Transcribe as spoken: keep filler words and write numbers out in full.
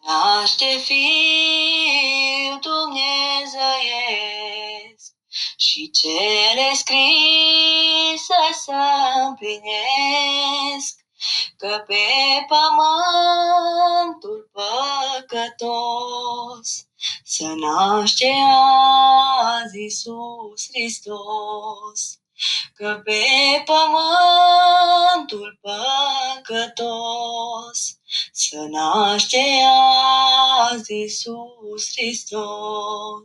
naște Fiul dumnezeiesc și cele scrise să împlinesc, că pe pământul păcătos să naște azi Iisus Hristos, că pe pământul păcătos să naște azi Iisus Hristos.